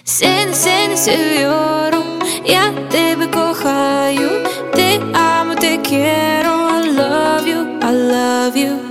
Сине севьору, я тебе кохаю, te amo, te quiero, I love you, I love you.